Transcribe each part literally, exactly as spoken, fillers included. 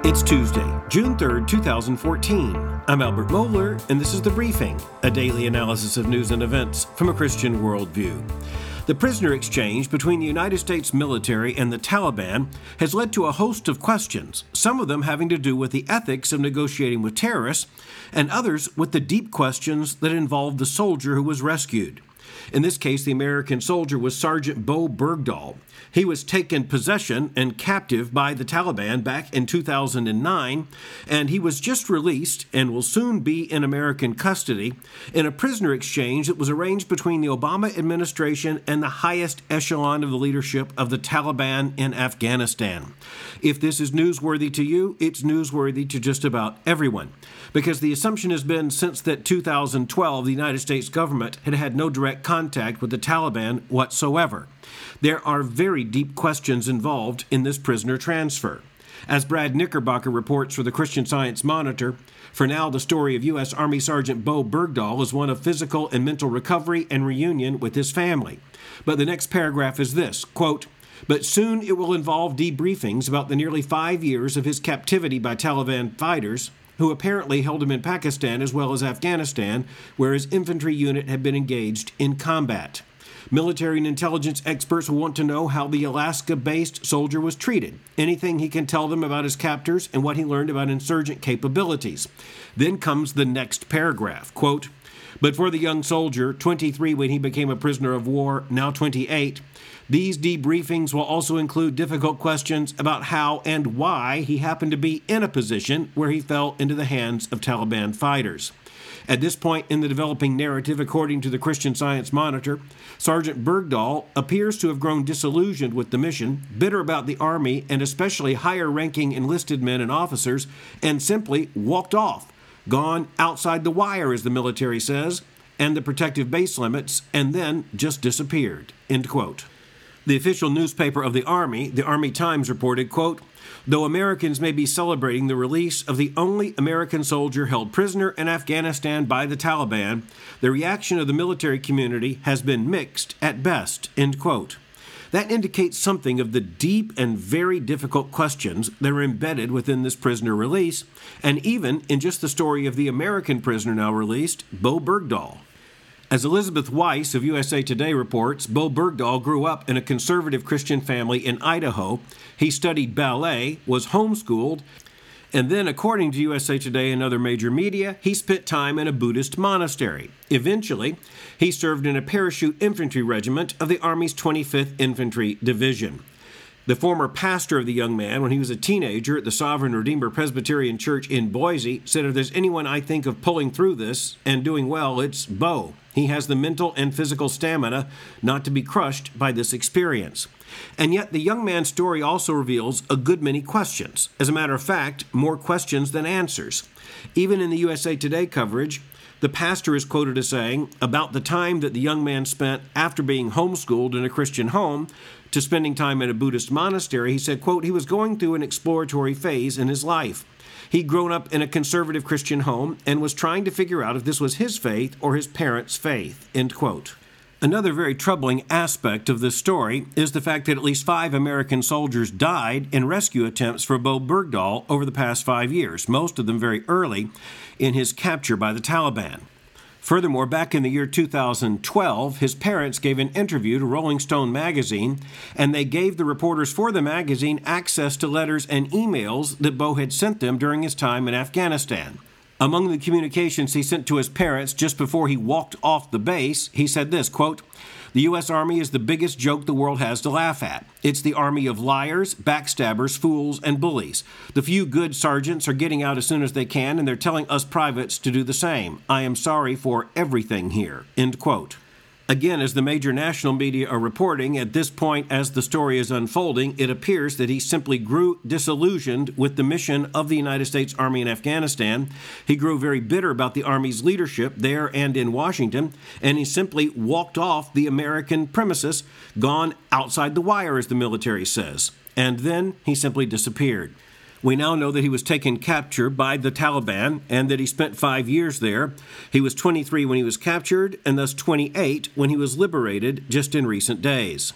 It's Tuesday, June third, two thousand fourteen. I'm Albert Mohler, and this is The Briefing, a daily analysis of news and events from a Christian worldview. The prisoner exchange between the United States military and the Taliban has led to a host of questions, some of them having to do with the ethics of negotiating with terrorists, and others with the deep questions that involved the soldier who was rescued. In this case, the American soldier was Sergeant Bowe Bergdahl. He was taken possession and captive by the Taliban back in two thousand nine, and he was just released and will soon be in American custody in a prisoner exchange that was arranged between the Obama administration and the highest echelon of the leadership of the Taliban in Afghanistan. If this is newsworthy to you, it's newsworthy to just about everyone, because the assumption has been since that two thousand twelve the United States government had had no direct contact with the Taliban whatsoever. There are very deep questions involved in this prisoner transfer. As Brad Knickerbocker reports for the Christian Science Monitor, for now the story of U S Army Sergeant Bowe Bergdahl is one of physical and mental recovery and reunion with his family. But the next paragraph is this, quote, "But soon it will involve debriefings about the nearly five years of his captivity by Taliban fighters, who apparently held him in Pakistan as well as Afghanistan, where his infantry unit had been engaged in combat. Military and intelligence experts will want to know how the Alaska-based soldier was treated, anything he can tell them about his captors, and what he learned about insurgent capabilities." Then comes the next paragraph, quote, "But for the young soldier, twenty-three when he became a prisoner of war, now twenty-eight, these debriefings will also include difficult questions about how and why he happened to be in a position where he fell into the hands of Taliban fighters." At this point in the developing narrative, according to the Christian Science Monitor, Sergeant Bergdahl appears to have grown disillusioned with the mission, bitter about the Army and especially higher-ranking enlisted men and officers, and simply walked off, gone outside the wire, as the military says, and the protective base limits, and then just disappeared, end quote. The official newspaper of the Army, the Army Times, reported, quote, "Though Americans may be celebrating the release of the only American soldier held prisoner in Afghanistan by the Taliban, the reaction of the military community has been mixed at best," end quote. That indicates something of the deep and very difficult questions that are embedded within this prisoner release, and even in just the story of the American prisoner now released, Bowe Bergdahl. As Elizabeth Weiss of U S A Today reports, Bowe Bergdahl grew up in a conservative Christian family in Idaho. He studied ballet, was homeschooled, and then, according to U S A Today and other major media, he spent time in a Buddhist monastery. Eventually, he served in a parachute infantry regiment of the Army's twenty-fifth Infantry Division. The former pastor of the young man, when he was a teenager at the Sovereign Redeemer Presbyterian Church in Boise, said, "If there's anyone I think of pulling through this and doing well, it's Bowe. He has the mental and physical stamina not to be crushed by this experience." And yet the young man's story also reveals a good many questions. As a matter of fact, more questions than answers. Even in the U S A Today coverage, the pastor is quoted as saying, about the time that the young man spent after being homeschooled in a Christian home to spending time in a Buddhist monastery, he said, quote, "He was going through an exploratory phase in his life. He'd grown up in a conservative Christian home and was trying to figure out if this was his faith or his parents' faith," end quote. Another very troubling aspect of this story is the fact that at least five American soldiers died in rescue attempts for Bowe Bergdahl over the past five years, most of them very early in his capture by the Taliban. Furthermore, back in the year two thousand twelve, his parents gave an interview to Rolling Stone magazine, and they gave the reporters for the magazine access to letters and emails that Bowe had sent them during his time in Afghanistan. Among the communications he sent to his parents just before he walked off the base, he said this, quote, "The U S Army is the biggest joke the world has to laugh at. It's the army of liars, backstabbers, fools, and bullies. The few good sergeants are getting out as soon as they can, and they're telling us privates to do the same. I am sorry for everything here," end quote. Again, as the major national media are reporting, at this point as the story is unfolding, it appears that he simply grew disillusioned with the mission of the United States Army in Afghanistan. He grew very bitter about the Army's leadership there and in Washington, and he simply walked off the American premises, gone outside the wire, as the military says. And then he simply disappeared. We now know that he was taken capture by the Taliban and that he spent five years there. He was twenty-three when he was captured and thus twenty-eight when he was liberated just in recent days.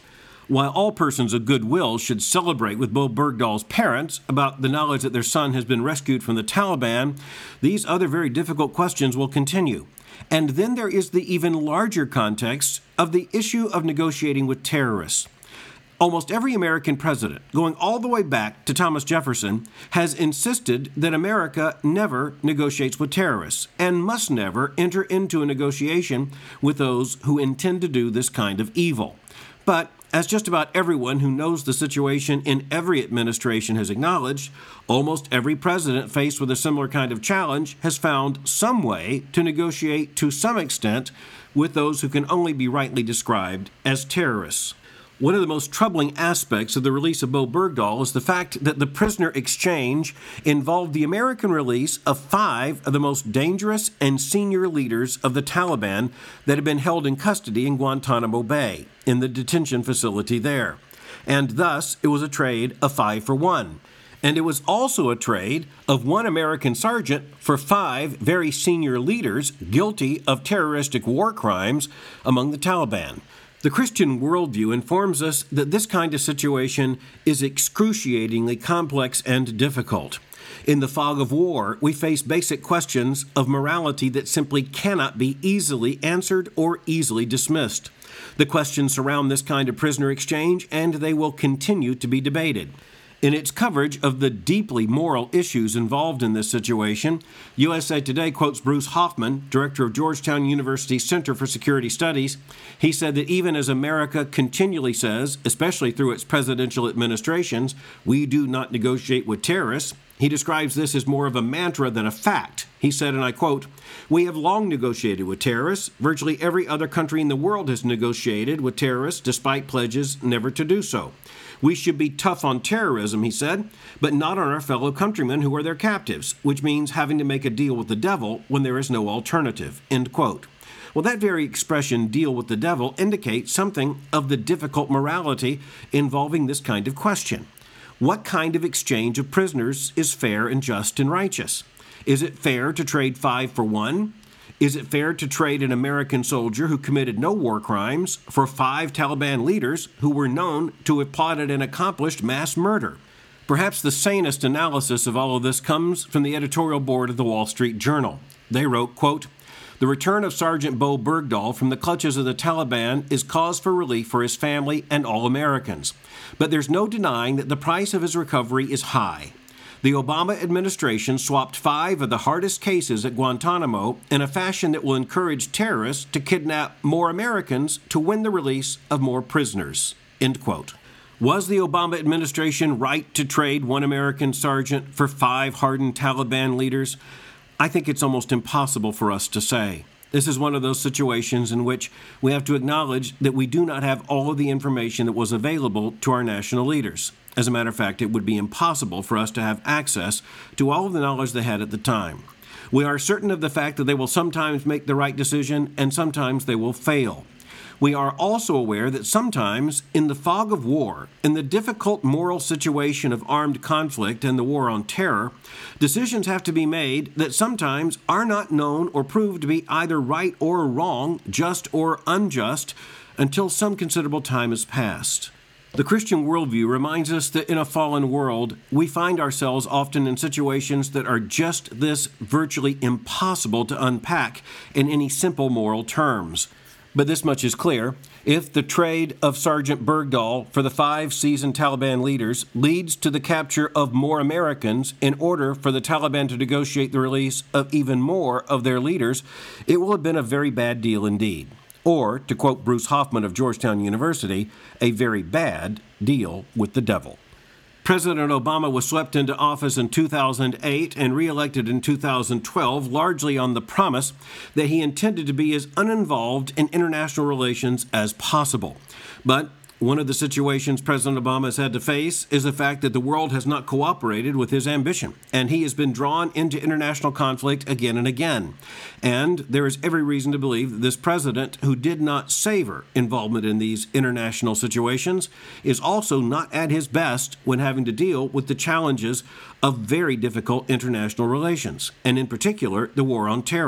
While all persons of goodwill should celebrate with Bo Bergdahl's parents about the knowledge that their son has been rescued from the Taliban, these other very difficult questions will continue. And then there is the even larger context of the issue of negotiating with terrorists. Almost every American president, going all the way back to Thomas Jefferson, has insisted that America never negotiates with terrorists and must never enter into a negotiation with those who intend to do this kind of evil. But as just about everyone who knows the situation in every administration has acknowledged, almost every president faced with a similar kind of challenge has found some way to negotiate to some extent with those who can only be rightly described as terrorists. One of the most troubling aspects of the release of Bo Bergdahl is the fact that the prisoner exchange involved the American release of five of the most dangerous and senior leaders of the Taliban that had been held in custody in Guantanamo Bay, in the detention facility there. And thus, it was a trade of five for one. And it was also a trade of one American sergeant for five very senior leaders guilty of terroristic war crimes among the Taliban. The Christian worldview informs us that this kind of situation is excruciatingly complex and difficult. In the fog of war, we face basic questions of morality that simply cannot be easily answered or easily dismissed. The questions surround this kind of prisoner exchange, and they will continue to be debated. In its coverage of the deeply moral issues involved in this situation, U S A Today quotes Bruce Hoffman, director of Georgetown University's Center for Security Studies. He said that even as America continually says, especially through its presidential administrations, we do not negotiate with terrorists, he describes this as more of a mantra than a fact. He said, and I quote, "We have long negotiated with terrorists. Virtually every other country in the world has negotiated with terrorists despite pledges never to do so. We should be tough on terrorism," he said, "but not on our fellow countrymen who are their captives, which means having to make a deal with the devil when there is no alternative," end quote. Well, that very expression, deal with the devil, indicates something of the difficult morality involving this kind of question. What kind of exchange of prisoners is fair and just and righteous? Is it fair to trade five for one? Is it fair to trade an American soldier who committed no war crimes for five Taliban leaders who were known to have plotted and accomplished mass murder? Perhaps the sanest analysis of all of this comes from the editorial board of the Wall Street Journal. They wrote, quote, "The return of Sergeant Bo Bergdahl from the clutches of the Taliban is cause for relief for his family and all Americans. But there's no denying that the price of his recovery is high. The Obama administration swapped five of the hardest cases at Guantanamo in a fashion that will encourage terrorists to kidnap more Americans to win the release of more prisoners," end quote. Was the Obama administration right to trade one American sergeant for five hardened Taliban leaders? I think it's almost impossible for us to say. This is one of those situations in which we have to acknowledge that we do not have all of the information that was available to our national leaders. As a matter of fact, it would be impossible for us to have access to all of the knowledge they had at the time. We are certain of the fact that they will sometimes make the right decision and sometimes they will fail. We are also aware that sometimes, in the fog of war, in the difficult moral situation of armed conflict and the war on terror, decisions have to be made that sometimes are not known or proved to be either right or wrong, just or unjust, until some considerable time has passed. The Christian worldview reminds us that in a fallen world, we find ourselves often in situations that are just this virtually impossible to unpack in any simple moral terms. But this much is clear. If the trade of Sergeant Bergdahl for the five seasoned Taliban leaders leads to the capture of more Americans in order for the Taliban to negotiate the release of even more of their leaders, it will have been a very bad deal indeed. Or, to quote Bruce Hoffman of Georgetown University, a very bad deal with the devil. President Obama was swept into office in two thousand eight and reelected in two thousand twelve, largely on the promise that he intended to be as uninvolved in international relations as possible. But one of the situations President Obama has had to face is the fact that the world has not cooperated with his ambition, and he has been drawn into international conflict again and again. And there is every reason to believe that this president, who did not savor involvement in these international situations, is also not at his best when having to deal with the challenges of very difficult international relations, and in particular, the war on terror.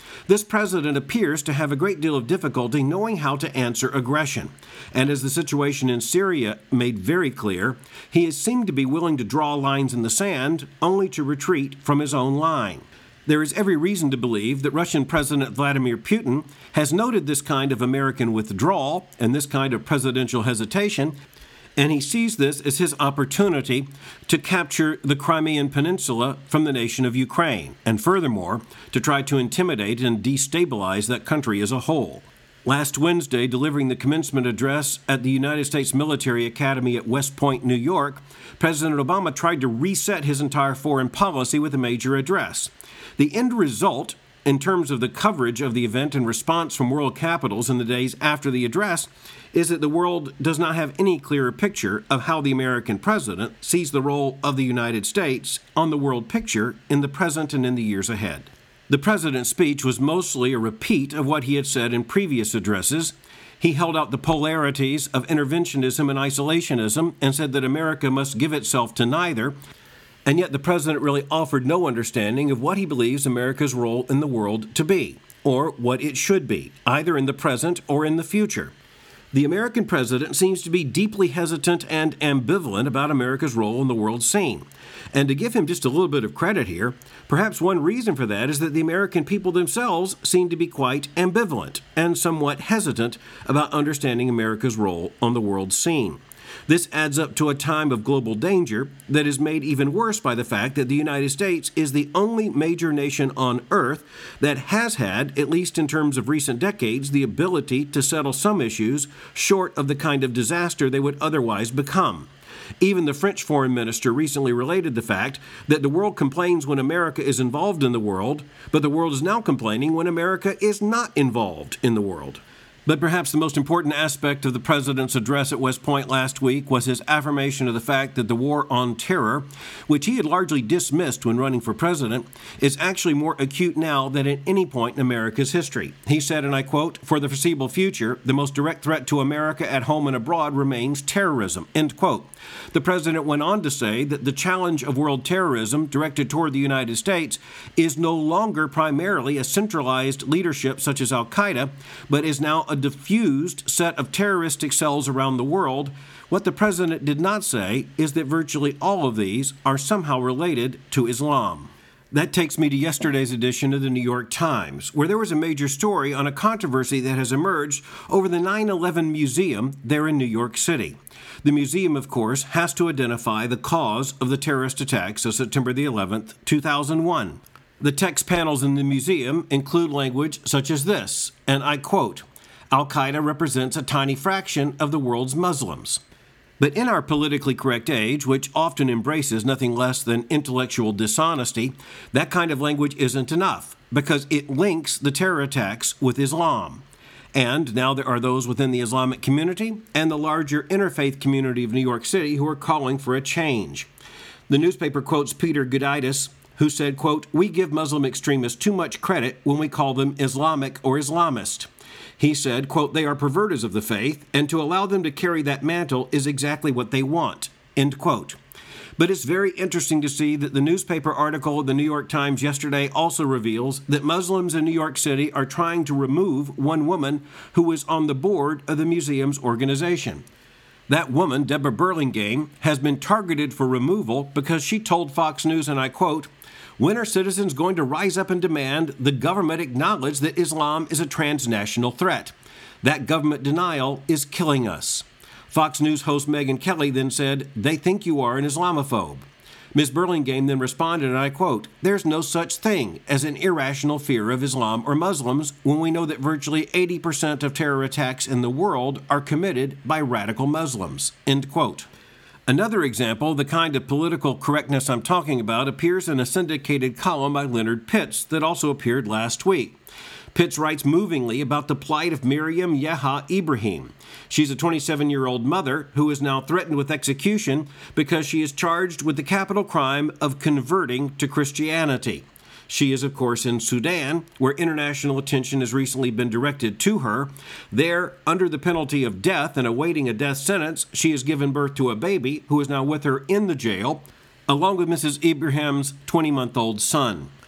This president appears to have a great deal of difficulty knowing how to answer aggression. And as the situation in Syria made very clear, he has seemed to be willing to draw lines in the sand only to retreat from his own line. There is every reason to believe that Russian President Vladimir Putin has noted this kind of American withdrawal and this kind of presidential hesitation, and he sees this as his opportunity to capture the Crimean Peninsula from the nation of Ukraine, and furthermore, to try to intimidate and destabilize that country as a whole. Last Wednesday, delivering the commencement address at the United States Military Academy at West Point, New York, President Obama tried to reset his entire foreign policy with a major address. The end result, in terms of the coverage of the event and response from world capitals in the days after the address, is that the world does not have any clearer picture of how the American president sees the role of the United States on the world picture in the present and in the years ahead. The president's speech was mostly a repeat of what he had said in previous addresses. He held out the polarities of interventionism and isolationism and said that America must give itself to neither. And yet the president really offered no understanding of what he believes America's role in the world to be, or what it should be, either in the present or in the future. The American president seems to be deeply hesitant and ambivalent about America's role in the world scene. And to give him just a little bit of credit here, perhaps one reason for that is that the American people themselves seem to be quite ambivalent and somewhat hesitant about understanding America's role on the world scene. This adds up to a time of global danger that is made even worse by the fact that the United States is the only major nation on Earth that has had, at least in terms of recent decades, the ability to settle some issues short of the kind of disaster they would otherwise become. Even the French foreign minister recently related the fact that the world complains when America is involved in the world, but the world is now complaining when America is not involved in the world. But perhaps the most important aspect of the president's address at West Point last week was his affirmation of the fact that the war on terror, which he had largely dismissed when running for president, is actually more acute now than at any point in America's history. He said, and I quote, "For the foreseeable future, the most direct threat to America at home and abroad remains terrorism," end quote. The president went on to say that the challenge of world terrorism directed toward the United States is no longer primarily a centralized leadership such as al-Qaeda, but is now a diffused set of terroristic cells around the world. What the president did not say is that virtually all of these are somehow related to Islam. That takes me to yesterday's edition of the New York Times, where there was a major story on a controversy that has emerged over the nine eleven museum there in New York City. The museum, of course, has to identify the cause of the terrorist attacks of September the eleventh, two thousand one. The text panels in the museum include language such as this, and I quote, "Al-Qaeda represents a tiny fraction of the world's Muslims." But in our politically correct age, which often embraces nothing less than intellectual dishonesty, that kind of language isn't enough, because it links the terror attacks with Islam. And now there are those within the Islamic community and the larger interfaith community of New York City who are calling for a change. The newspaper quotes Peter Gudaitis, who said, quote, "We give Muslim extremists too much credit when we call them Islamic or Islamist." He said, quote, "They are perverters of the faith, and to allow them to carry that mantle is exactly what they want," end quote. But it's very interesting to see that the newspaper article of the New York Times yesterday also reveals that Muslims in New York City are trying to remove one woman who was on the board of the museum's organization. That woman, Deborah Burlingame, has been targeted for removal because she told Fox News, and I quote, "When are citizens going to rise up and demand the government acknowledge that Islam is a transnational threat? That government denial is killing us." Fox News host Megyn Kelly then said, "They think you are an Islamophobe." Miz Burlingame then responded, and I quote, "There's no such thing as an irrational fear of Islam or Muslims when we know that virtually eighty percent of terror attacks in the world are committed by radical Muslims," end quote. Another example, the kind of political correctness I'm talking about, appears in a syndicated column by Leonard Pitts that also appeared last week. Pitts writes movingly about the plight of Miriam Yeha Ibrahim. She's a twenty-seven-year-old mother who is now threatened with execution because she is charged with the capital crime of converting to Christianity. She is, of course, in Sudan, where international attention has recently been directed to her. There, under the penalty of death and awaiting a death sentence, she has given birth to a baby who is now with her in the jail, along with Missus Ibrahim's twenty-month-old son.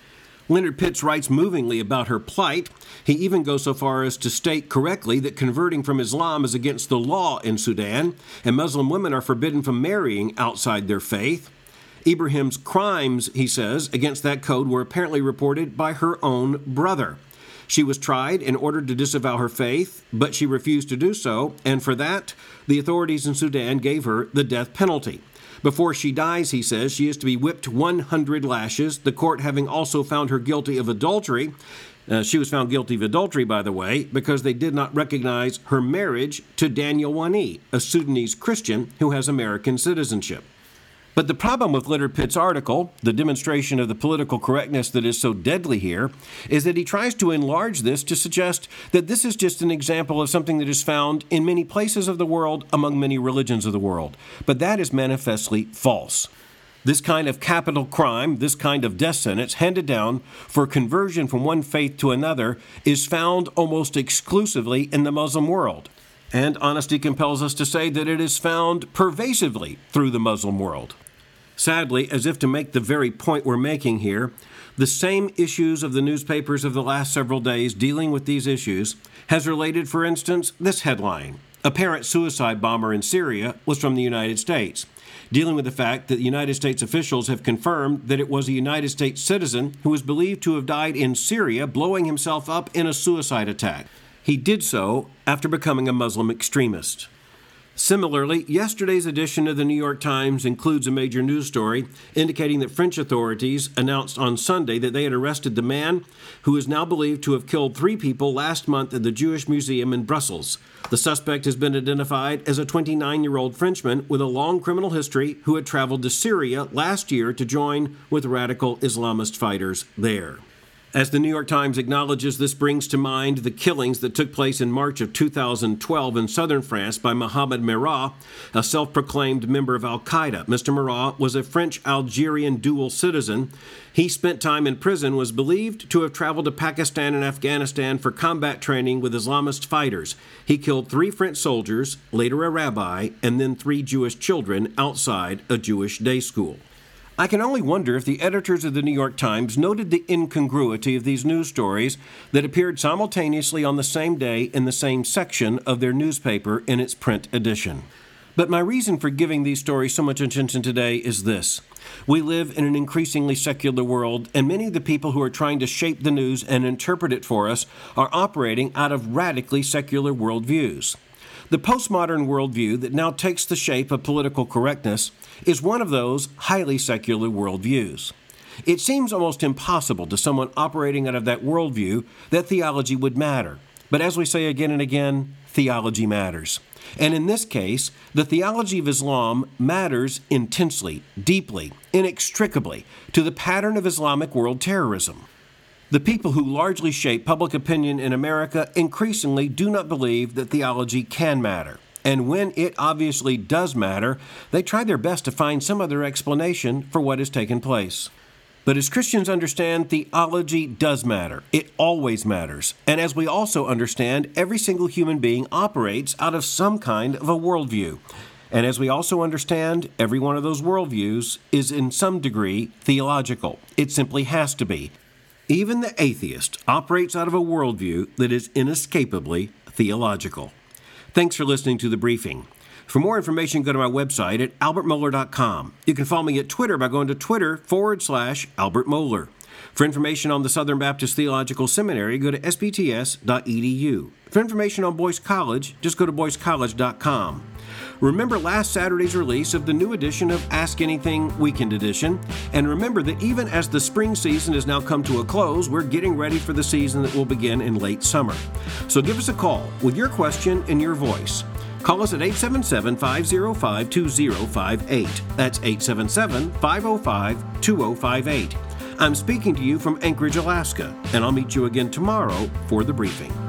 Leonard Pitts writes movingly about her plight. He even goes so far as to state correctly that converting from Islam is against the law in Sudan, and Muslim women are forbidden from marrying outside their faith. Ibrahim's crimes, he says, against that code were apparently reported by her own brother. She was tried and ordered to disavow her faith, but she refused to do so, and for that, the authorities in Sudan gave her the death penalty. Before she dies, he says, she is to be whipped one hundred lashes, the court having also found her guilty of adultery. Uh, she was found guilty of adultery, by the way, because they did not recognize her marriage to Daniel Wani, a Sudanese Christian who has American citizenship. But the problem with Leonard Pitts' article, the demonstration of the political correctness that is so deadly here, is that he tries to enlarge this to suggest that this is just an example of something that is found in many places of the world among many religions of the world. But that is manifestly false. This kind of capital crime, this kind of death sentence handed down for conversion from one faith to another is found almost exclusively in the Muslim world. And honesty compels us to say that it is found pervasively through the Muslim world. Sadly, as if to make the very point we're making here, the same issues of the newspapers of the last several days dealing with these issues has related, for instance, this headline. Apparent suicide bomber in Syria was from the United States, dealing with the fact that the United States officials have confirmed that it was a United States citizen who was believed to have died in Syria blowing himself up in a suicide attack. He did so after becoming a Muslim extremist. Similarly, yesterday's edition of the New York Times includes a major news story indicating that French authorities announced on Sunday that they had arrested the man who is now believed to have killed three people last month at the Jewish Museum in Brussels. The suspect has been identified as a twenty-nine-year-old Frenchman with a long criminal history who had traveled to Syria last year to join with radical Islamist fighters there. As the New York Times acknowledges, this brings to mind the killings that took place in March of two thousand twelve in southern France by Mohamed Merah, a self-proclaimed member of al-Qaeda. Mister Merah was a French-Algerian dual citizen. He spent time in prison, was believed to have traveled to Pakistan and Afghanistan for combat training with Islamist fighters. He killed three French soldiers, later a rabbi, and then three Jewish children outside a Jewish day school. I can only wonder if the editors of the New York Times noted the incongruity of these news stories that appeared simultaneously on the same day in the same section of their newspaper in its print edition. But my reason for giving these stories so much attention today is this. We live in an increasingly secular world, and many of the people who are trying to shape the news and interpret it for us are operating out of radically secular worldviews. The postmodern worldview that now takes the shape of political correctness is one of those highly secular worldviews. It seems almost impossible to someone operating out of that worldview that theology would matter. But as we say again and again, theology matters. And in this case, the theology of Islam matters intensely, deeply, inextricably to the pattern of Islamic world terrorism. The people who largely shape public opinion in America increasingly do not believe that theology can matter. And when it obviously does matter, they try their best to find some other explanation for what has taken place. But as Christians understand, theology does matter. It always matters. And as we also understand, every single human being operates out of some kind of a worldview. And as we also understand, every one of those worldviews is in some degree theological. It simply has to be. Even the atheist operates out of a worldview that is inescapably theological. Thanks for listening to The Briefing. For more information, go to my website at albert mohler dot com. You can follow me at Twitter by going to Twitter forward slash Albert Mohler. For information on the Southern Baptist Theological Seminary, go to s b t s dot e d u. For information on Boyce College, just go to boyce college dot com. Remember last Saturday's release of the new edition of Ask Anything Weekend Edition, and remember that even as the spring season has now come to a close, we're getting ready for the season that will begin in late summer. So give us a call with your question and your voice. Call us at eight seven seven, five zero five, two zero five eight. That's eight seven seven, five zero five, two zero five eight. I'm speaking to you from Anchorage, Alaska, and I'll meet you again tomorrow for The Briefing.